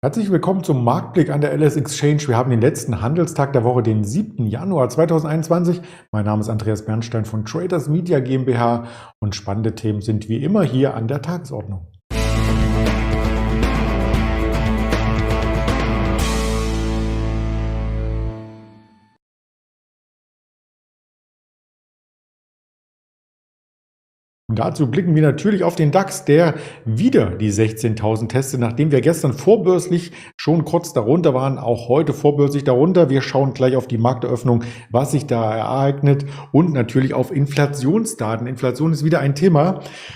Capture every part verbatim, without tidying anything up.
Herzlich willkommen zum Marktblick an der L S Exchange. Wir haben den letzten Handelstag der Woche, den siebten Januar zweitausendeinundzwanzig. Mein Name ist Andreas Bernstein von Traders Media GmbH und spannende Themen sind wie immer hier an der Tagesordnung. Und dazu blicken wir natürlich auf den DAX, der wieder die sechzehntausend testet, nachdem wir gestern vorbörslich schon kurz darunter waren, auch heute vorbörslich darunter. Wir schauen gleich auf die Markteröffnung, was sich da ereignet und natürlich auf Inflationsdaten. Inflation ist wieder ein Thema.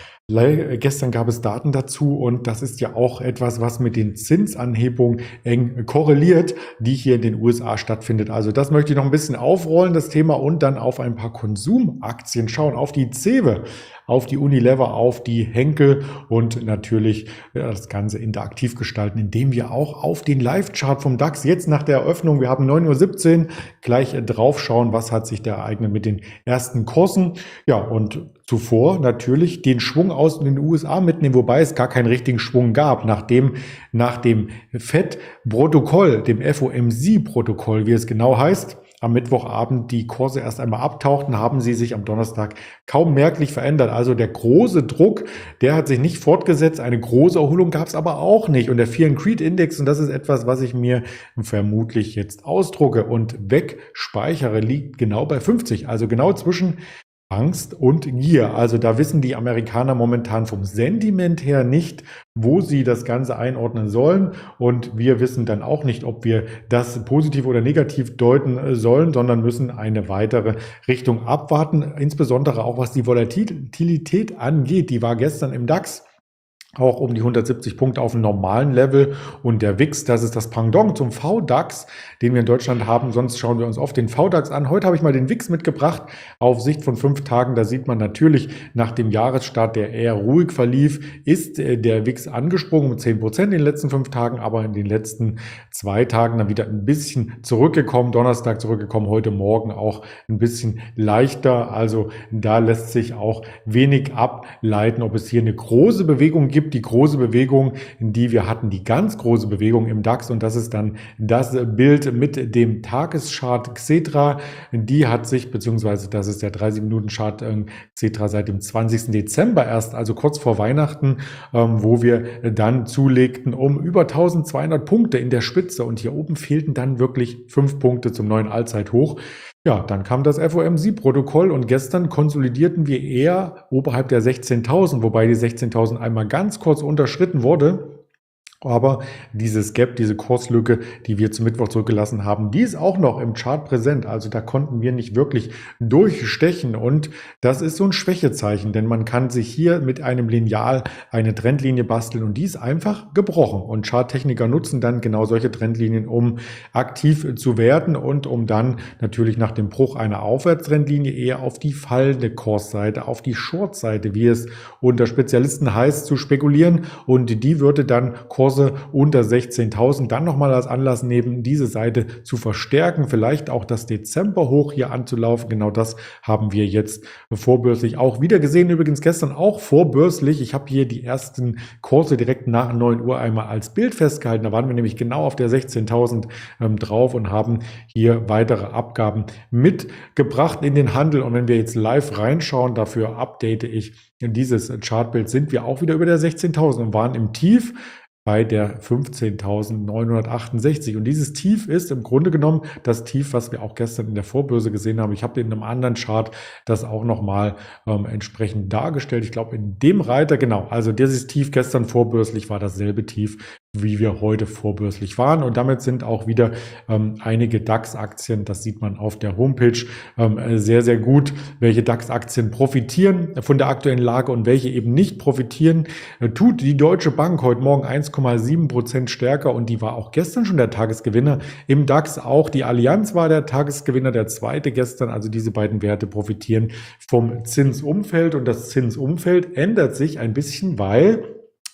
Gestern gab es Daten dazu und das ist ja auch etwas, was mit den Zinsanhebungen eng korreliert, die hier in den U S A stattfindet. Also das möchte ich noch ein bisschen aufrollen, das Thema, und dann auf ein paar Konsumaktien schauen, auf die CEWE, auf die Unilever, auf die Henkel und natürlich das Ganze interaktiv gestalten, indem wir auch auf den Live-Chart vom DAX jetzt nach der Eröffnung, wir haben neun Uhr siebzehn, gleich drauf schauen, was hat sich da ereignet mit den ersten Kursen. Ja, und zuvor natürlich den Schwung aus den U S A mitnehmen, wobei es gar keinen richtigen Schwung gab, nachdem nach dem Fed-Protokoll, dem F O M C-Protokoll, wie es genau heißt, am Mittwochabend die Kurse erst einmal abtauchten, haben sie sich am Donnerstag kaum merklich verändert. Also der große Druck, der hat sich nicht fortgesetzt. Eine große Erholung gab es aber auch nicht. Und der Fear and Greed Index, und das ist etwas, was ich mir vermutlich jetzt ausdrucke und wegspeichere, liegt genau bei fünfzig. Also genau zwischen Angst und Gier. Also da wissen die Amerikaner momentan vom Sentiment her nicht, wo sie das Ganze einordnen sollen. Und wir wissen dann auch nicht, ob wir das positiv oder negativ deuten sollen, sondern müssen eine weitere Richtung abwarten. Insbesondere auch was die Volatilität angeht. Die war gestern im DAX auch um die hundertsiebzig Punkte auf einem normalen Level, und der W I X, das ist das Pendant zum V DAX, den wir in Deutschland haben. Sonst schauen wir uns oft den V DAX an. Heute habe ich mal den W I X mitgebracht auf Sicht von fünf Tagen. Da sieht man natürlich nach dem Jahresstart, der eher ruhig verlief, ist der W I X angesprungen um zehn Prozent in den letzten fünf Tagen, aber in den letzten zwei Tagen dann wieder ein bisschen zurückgekommen. Donnerstag zurückgekommen, heute Morgen auch ein bisschen leichter. Also da lässt sich auch wenig ableiten, ob es hier eine große Bewegung gibt. Die große Bewegung, die wir hatten, die ganz große Bewegung im DAX, und das ist dann das Bild mit dem Tageschart Xetra. Die hat sich, beziehungsweise das ist der dreißig Minuten Chart Xetra seit dem zwanzigsten Dezember erst, also kurz vor Weihnachten, wo wir dann zulegten um über eintausendzweihundert Punkte in der Spitze, und hier oben fehlten dann wirklich fünf Punkte zum neuen Allzeithoch. Ja, dann kam das F O M C-Protokoll und gestern konsolidierten wir eher oberhalb der sechzehntausend, wobei die sechzehntausend einmal ganz kurz unterschritten wurde. Aber dieses Gap, diese Kurslücke, die wir zum Mittwoch zurückgelassen haben, die ist auch noch im Chart präsent. Also da konnten wir nicht wirklich durchstechen, und das ist so ein Schwächezeichen, denn man kann sich hier mit einem Lineal eine Trendlinie basteln, und die ist einfach gebrochen. Und Charttechniker nutzen dann genau solche Trendlinien, um aktiv zu werden und um dann natürlich nach dem Bruch einer Aufwärtstrendlinie eher auf die fallende Kursseite, auf die Shortseite, wie es unter Spezialisten heißt, zu spekulieren, und die würde dann Kurse unter sechzehntausend dann nochmal als Anlass nehmen, diese Seite zu verstärken, vielleicht auch das Dezember-Hoch hier anzulaufen. Genau das haben wir jetzt vorbörslich auch wieder gesehen. Übrigens gestern auch vorbörslich. Ich habe hier die ersten Kurse direkt nach neun Uhr einmal als Bild festgehalten. Da waren wir nämlich genau auf der sechzehntausend ähm, drauf und haben hier weitere Abgaben mitgebracht in den Handel. Und wenn wir jetzt live reinschauen, dafür update ich dieses Chartbild, sind wir auch wieder über der sechzehntausend und waren im Tief bei der fünfzehntausendneunhundertachtundsechzig. Und dieses Tief ist im Grunde genommen das Tief, was wir auch gestern in der Vorbörse gesehen haben. Ich habe in einem anderen Chart das auch nochmal ähm, entsprechend dargestellt. Ich glaube, in dem Reiter, genau, also dieses Tief gestern vorbörslich war dasselbe Tief, wie wir heute vorbörslich waren. Und damit sind auch wieder ähm, einige DAX-Aktien, das sieht man auf der Homepage, ähm, sehr, sehr gut, welche DAX-Aktien profitieren von der aktuellen Lage und welche eben nicht profitieren. Äh, tut die Deutsche Bank heute Morgen eins Komma sieben Prozent stärker, und die war auch gestern schon der Tagesgewinner im DAX. Auch die Allianz war der Tagesgewinner, der zweite gestern. Also diese beiden Werte profitieren vom Zinsumfeld, und das Zinsumfeld ändert sich ein bisschen, weil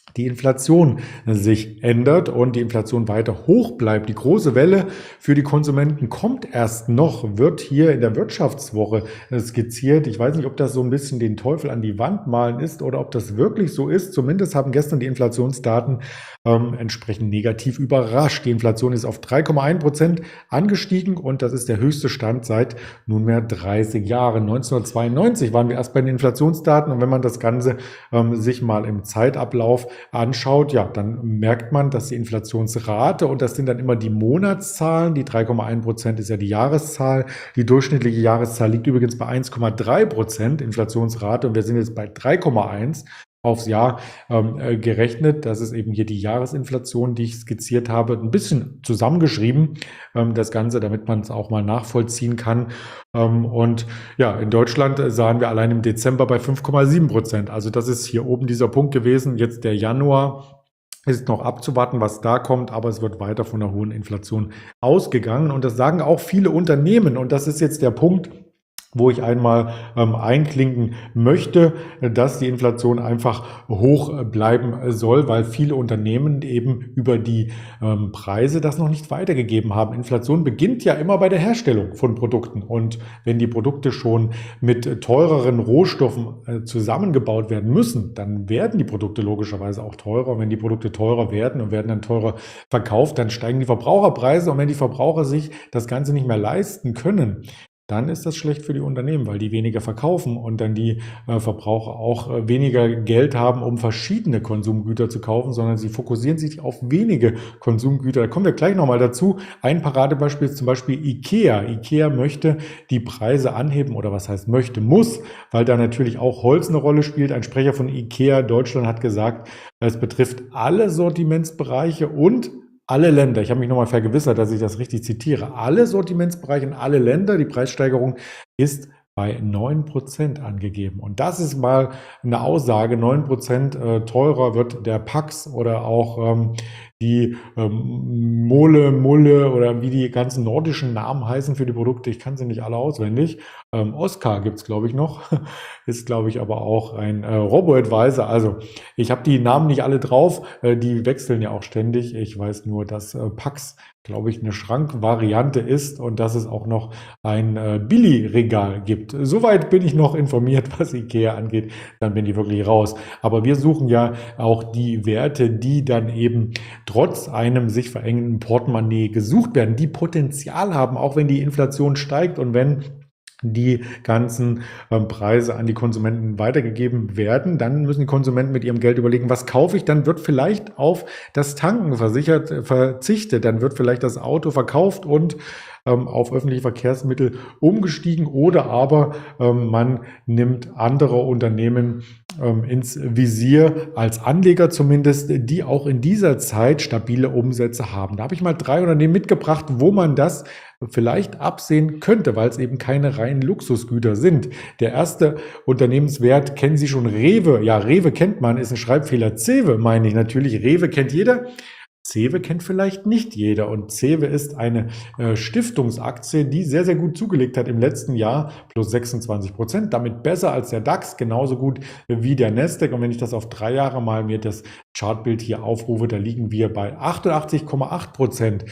die Inflation sich ändert und die Inflation weiter hoch bleibt. Die große Welle für die Konsumenten kommt erst noch, wird hier in der Wirtschaftswoche skizziert. Ich weiß nicht, ob das so ein bisschen den Teufel an die Wand malen ist oder ob das wirklich so ist. Zumindest haben gestern die Inflationsdaten ähm, entsprechend negativ überrascht. Die Inflation ist auf drei Komma eins Prozent angestiegen und das ist der höchste Stand seit nunmehr dreißig Jahren. neunzehnhundertzweiundneunzig waren wir erst bei den Inflationsdaten und wenn man das Ganze ähm, sich mal im Zeitablauf anschaut, ja, dann merkt man, dass die Inflationsrate, und das sind dann immer die Monatszahlen, die drei Komma eins Prozent ist ja die Jahreszahl, die durchschnittliche Jahreszahl liegt übrigens bei eins Komma drei Prozent Inflationsrate und wir sind jetzt bei drei Komma eins aufs Jahr ähm, äh, gerechnet. Das ist eben hier die Jahresinflation, die ich skizziert habe, ein bisschen zusammengeschrieben, ähm, das Ganze, damit man es auch mal nachvollziehen kann. Ähm, und ja, in Deutschland sahen wir allein im Dezember bei fünf Komma sieben Prozent. Also das ist hier oben dieser Punkt gewesen. Jetzt der Januar ist noch abzuwarten, was da kommt, aber es wird weiter von einer hohen Inflation ausgegangen. Und das sagen auch viele Unternehmen. Und das ist jetzt der Punkt, wo ich einmal ähm, einklinken möchte, dass die Inflation einfach hoch bleiben soll, weil viele Unternehmen eben über die ähm, Preise das noch nicht weitergegeben haben. Inflation beginnt ja immer bei der Herstellung von Produkten und wenn die Produkte schon mit teureren Rohstoffen äh, zusammengebaut werden müssen, dann werden die Produkte logischerweise auch teurer. Und wenn die Produkte teurer werden und werden dann teurer verkauft, dann steigen die Verbraucherpreise und wenn die Verbraucher sich das Ganze nicht mehr leisten können, dann ist das schlecht für die Unternehmen, weil die weniger verkaufen und dann die äh, Verbraucher auch äh, weniger Geld haben, um verschiedene Konsumgüter zu kaufen, sondern sie fokussieren sich auf wenige Konsumgüter. Da kommen wir gleich nochmal dazu. Ein Paradebeispiel ist zum Beispiel IKEA. IKEA möchte die Preise anheben oder was heißt möchte, muss, weil da natürlich auch Holz eine Rolle spielt. Ein Sprecher von IKEA Deutschland hat gesagt, es betrifft alle Sortimentsbereiche und alle Länder, ich habe mich nochmal vergewissert, dass ich das richtig zitiere, alle Sortimentsbereiche in alle Länder, die Preissteigerung ist bei neun Prozent angegeben. Und das ist mal eine Aussage, neun Prozent äh, teurer wird der Pax oder auch ähm, die ähm, Mole, Mulle oder wie die ganzen nordischen Namen heißen für die Produkte. Ich kann sie nicht alle auswendig. Ähm, Oscar gibt's glaube ich, noch. Ist, glaube ich, aber auch ein äh, Robo-Advisor. Also ich habe die Namen nicht alle drauf. Äh, die wechseln ja auch ständig. Ich weiß nur, dass äh, Pax, glaube ich, eine Schrankvariante ist und dass es auch noch ein äh, Billy-Regal gibt. Soweit bin ich noch informiert, was IKEA angeht. Dann bin ich wirklich raus. Aber wir suchen ja auch die Werte, die dann eben trotz einem sich verengenden Portemonnaie gesucht werden, die Potenzial haben, auch wenn die Inflation steigt und wenn die ganzen ähm, Preise an die Konsumenten weitergegeben werden, dann müssen die Konsumenten mit ihrem Geld überlegen, was kaufe ich, dann wird vielleicht auf das Tanken versichert, äh, verzichtet, dann wird vielleicht das Auto verkauft und ähm, auf öffentliche Verkehrsmittel umgestiegen oder aber ähm, man nimmt andere Unternehmen ähm, ins Visier, als Anleger zumindest, die auch in dieser Zeit stabile Umsätze haben. Da habe ich mal drei Unternehmen mitgebracht, wo man das vielleicht absehen könnte, weil es eben keine reinen Luxusgüter sind. Der erste Unternehmenswert, kennen Sie schon, Rewe. Ja, Rewe kennt man, ist ein Schreibfehler. Cewe meine ich natürlich. Rewe kennt jeder. Cewe kennt vielleicht nicht jeder und Cewe ist eine äh, Stiftungsaktie, die sehr, sehr gut zugelegt hat im letzten Jahr, plus sechsundzwanzig Prozent, damit besser als der DAX, genauso gut wie der Nasdaq. Und wenn ich das auf drei Jahre mal mir das Chartbild hier aufrufe, da liegen wir bei achtundachtzig Komma acht Prozent.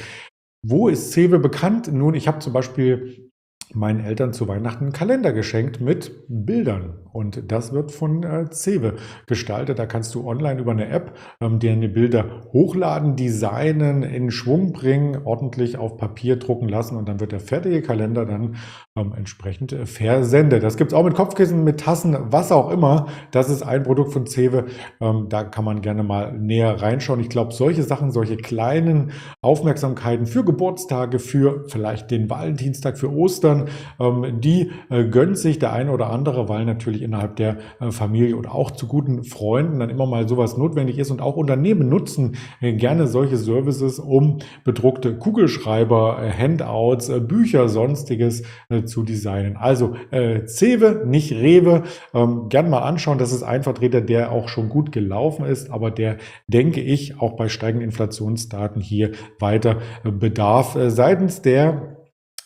Wo ist Cewe bekannt? Nun, ich habe zum Beispiel meinen Eltern zu Weihnachten einen Kalender geschenkt mit Bildern. Und das wird von äh, Cewe gestaltet. Da kannst du online über eine App ähm, dir die Bilder hochladen, designen, in Schwung bringen, ordentlich auf Papier drucken lassen und dann wird der fertige Kalender dann ähm, entsprechend äh, versendet. Das gibt es auch mit Kopfkissen, mit Tassen, was auch immer. Das ist ein Produkt von Cewe. Ähm, da kann man gerne mal näher reinschauen. Ich glaube, solche Sachen, solche kleinen Aufmerksamkeiten für Geburtstage, für vielleicht den Valentinstag, für Ostern, ähm, die äh, gönnt sich der eine oder andere, weil natürlich innerhalb der äh, Familie oder auch zu guten Freunden dann immer mal sowas notwendig ist und auch Unternehmen nutzen äh, gerne solche Services, um bedruckte Kugelschreiber, äh, Handouts, äh, Bücher, sonstiges äh, zu designen. Also äh, Cewe, nicht Rewe, ähm, gern mal anschauen. Das ist ein Vertreter, der auch schon gut gelaufen ist, aber der, denke ich, auch bei steigenden Inflationsdaten hier weiter äh, bedarf. Äh, seitens der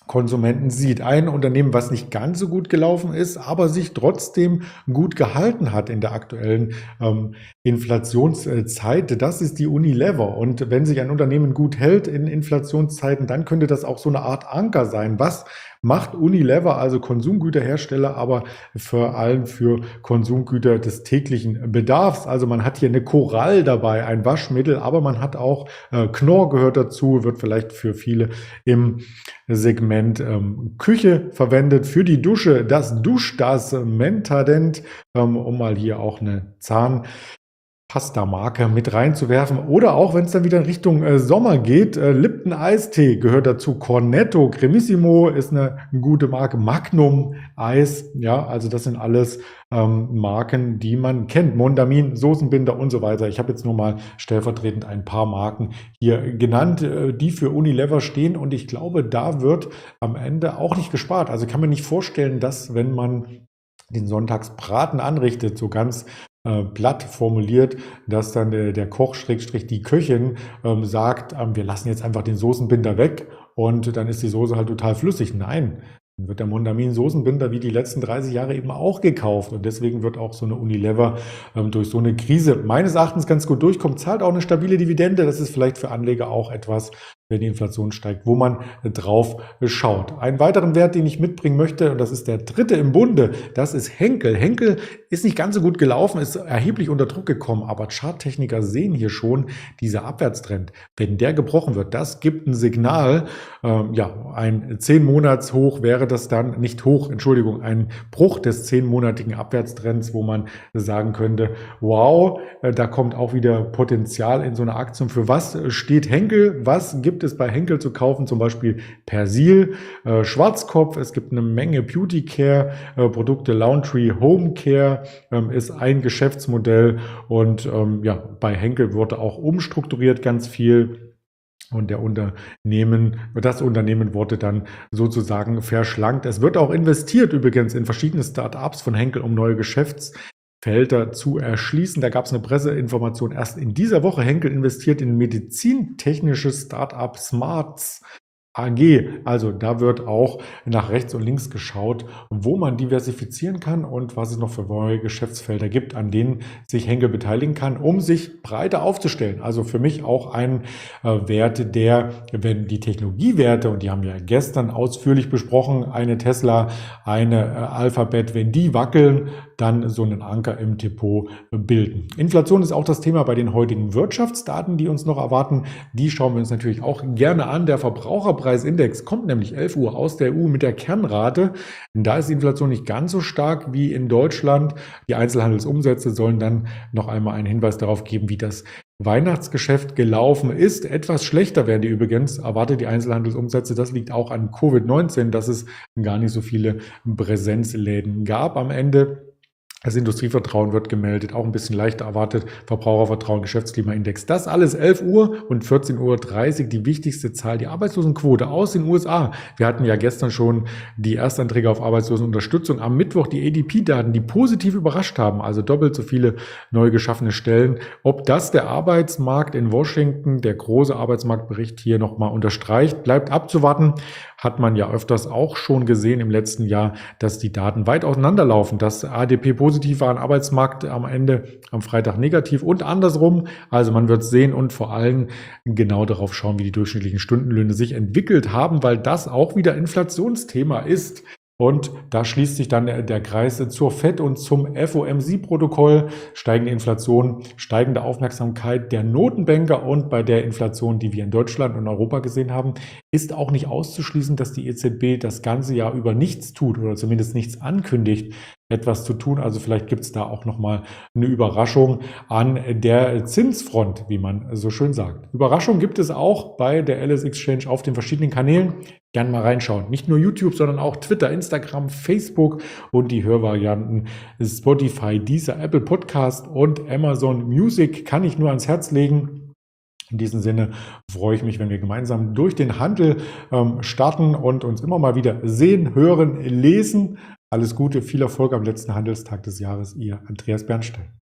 Konsumenten sieht. Ein Unternehmen, was nicht ganz so gut gelaufen ist, aber sich trotzdem gut gehalten hat in der aktuellen ähm, Inflationszeit, das ist die Unilever. Und wenn sich ein Unternehmen gut hält in Inflationszeiten, dann könnte das auch so eine Art Anker sein. Was macht Unilever, also Konsumgüterhersteller, aber vor allem für Konsumgüter des täglichen Bedarfs? Also man hat hier eine Koral dabei, ein Waschmittel, aber man hat auch äh, Knorr gehört dazu, wird vielleicht für viele im Segment ähm, Küche verwendet. Für die Dusche das Duschdas Mentadent, ähm, um mal hier auch eine Zahn Pasta-Marke mit reinzuwerfen. Oder auch, wenn es dann wieder in Richtung äh, Sommer geht, äh, Lipton Eistee gehört dazu. Cornetto, Cremissimo ist eine gute Marke. Magnum Eis, ja, also das sind alles ähm, Marken, die man kennt. Mondamin, Soßenbinder und so weiter. Ich habe jetzt nur mal stellvertretend ein paar Marken hier genannt, äh, die für Unilever stehen. Und ich glaube, da wird am Ende auch nicht gespart. Also kann man nicht vorstellen, dass, wenn man den Sonntagsbraten anrichtet, so ganz äh, platt formuliert, dass dann der, der Koch, Schrägstrich die Köchin, ähm, sagt, ähm, wir lassen jetzt einfach den Soßenbinder weg und dann ist die Soße halt total flüssig. Nein, dann wird der Mondamin-Soßenbinder wie die letzten dreißig Jahre eben auch gekauft. Und deswegen wird auch so eine Unilever ähm, durch so eine Krise meines Erachtens ganz gut durchkommen. Zahlt auch eine stabile Dividende. Das ist vielleicht für Anleger auch etwas, wenn die Inflation steigt, wo man drauf schaut. Einen weiteren Wert, den ich mitbringen möchte, und das ist der dritte im Bunde, das ist Henkel. Henkel ist nicht ganz so gut gelaufen, ist erheblich unter Druck gekommen, aber Charttechniker sehen hier schon dieser Abwärtstrend. Wenn der gebrochen wird, das gibt ein Signal. Ähm, ja, ein zehn Monats Hoch wäre das dann, nicht hoch, Entschuldigung, ein Bruch des zehnmonatigen Abwärtstrends, wo man sagen könnte, wow, äh, da kommt auch wieder Potenzial in so eine Aktie. Für was steht Henkel? Was gibt es bei Henkel zu kaufen? Zum Beispiel Persil, äh, Schwarzkopf, es gibt eine Menge Beauty Care äh, Produkte, Laundry, Home Care ähm, ist ein Geschäftsmodell und ähm, ja, bei Henkel wurde auch umstrukturiert ganz viel. Und der Unternehmen, das Unternehmen wurde dann sozusagen verschlankt. Es wird auch investiert übrigens in verschiedene Start-ups von Henkel, um neue Geschäftsfelder zu erschließen. Da gab es eine Presseinformation erst in dieser Woche. Henkel investiert in medizintechnisches Start-up Smarts A G. Also da wird auch nach rechts und links geschaut, wo man diversifizieren kann und was es noch für neue Geschäftsfelder gibt, an denen sich Henkel beteiligen kann, um sich breiter aufzustellen. Also für mich auch ein äh, Wert, der, wenn die Technologiewerte, und die haben wir gestern ausführlich besprochen, eine Tesla, eine äh, Alphabet, wenn die wackeln, dann so einen Anker im Depot bilden. Inflation ist auch das Thema bei den heutigen Wirtschaftsdaten, die uns noch erwarten. Die schauen wir uns natürlich auch gerne an. Der Verbraucherpreisindex kommt nämlich elf Uhr aus der E U mit der Kernrate. Da ist die Inflation nicht ganz so stark wie in Deutschland. Die Einzelhandelsumsätze sollen dann noch einmal einen Hinweis darauf geben, wie das Weihnachtsgeschäft gelaufen ist. Etwas schlechter werden die übrigens, erwartet die Einzelhandelsumsätze. Das liegt auch an Covid neunzehn, dass es gar nicht so viele Präsenzläden gab am Ende. Das Industrievertrauen wird gemeldet, auch ein bisschen leichter erwartet. Verbrauchervertrauen, Geschäftsklimaindex. Das alles elf Uhr und vierzehn Uhr dreißig. Die wichtigste Zahl, die Arbeitslosenquote aus den U S A. Wir hatten ja gestern schon die Erstanträge auf Arbeitslosenunterstützung. Am Mittwoch die A D P-Daten, die positiv überrascht haben. Also doppelt so viele neu geschaffene Stellen. Ob das der Arbeitsmarkt in Washington, der große Arbeitsmarktbericht hier nochmal unterstreicht, bleibt abzuwarten. Hat man ja öfters auch schon gesehen im letzten Jahr, dass die Daten weit auseinanderlaufen. Das A D P positiv war, am Arbeitsmarkt am Ende am Freitag negativ und andersrum. Also man wird sehen und vor allem genau darauf schauen, wie die durchschnittlichen Stundenlöhne sich entwickelt haben, weil das auch wieder Inflationsthema ist. Und da schließt sich dann der, der Kreis zur Fed und zum F O M C-Protokoll. Steigende Inflation, steigende Aufmerksamkeit der Notenbanker und bei der Inflation, die wir in Deutschland und Europa gesehen haben, ist auch nicht auszuschließen, dass die E Z B das ganze Jahr über nichts tut oder zumindest nichts ankündigt, etwas zu tun. Also vielleicht gibt es da auch nochmal eine Überraschung an der Zinsfront, wie man so schön sagt. Überraschung gibt es auch bei der L S Exchange auf den verschiedenen Kanälen. Gerne mal reinschauen. Nicht nur YouTube, sondern auch Twitter, Instagram, Facebook und die Hörvarianten Spotify, Deezer, Apple Podcast und Amazon Music kann ich nur ans Herz legen. In diesem Sinne freue ich mich, wenn wir gemeinsam durch den Handel ähm, starten und uns immer mal wieder sehen, hören, lesen. Alles Gute, viel Erfolg am letzten Handelstag des Jahres. Ihr Andreas Bernstein.